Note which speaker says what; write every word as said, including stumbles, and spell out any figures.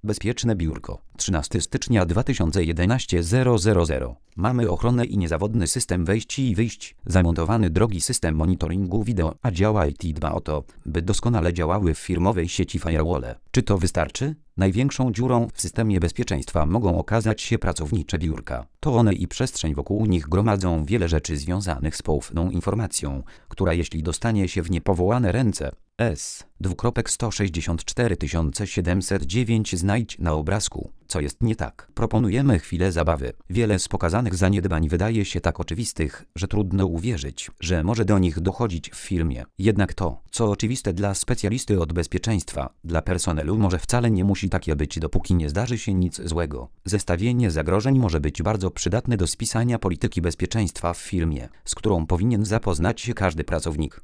Speaker 1: Bezpieczne biurko. trzynastego stycznia dwa tysiące jedenastego zero zero zero. Mamy ochronę i niezawodny system wejść i wyjść. Zamontowany drogi system monitoringu wideo, a działa I T dba o to, by doskonale działały w firmowej sieci firewall. Czy to wystarczy? Największą dziurą w systemie bezpieczeństwa mogą okazać się pracownicze biurka. To one i przestrzeń wokół nich gromadzą wiele rzeczy związanych z poufną informacją, która jeśli dostanie się w niepowołane ręce, S sto sześćdziesiąt cztery tysiące siedemset dziewięć znajdź na obrazku, co jest nie tak. Proponujemy chwilę zabawy. Wiele z pokazanych zaniedbań wydaje się tak oczywistych, że trudno uwierzyć, że może do nich dochodzić w firmie. Jednak to, co oczywiste dla specjalisty od bezpieczeństwa, dla personelu może wcale nie musi takie być, dopóki nie zdarzy się nic złego. Zestawienie zagrożeń może być bardzo przydatne do spisania polityki bezpieczeństwa w firmie, z którą powinien zapoznać się każdy pracownik.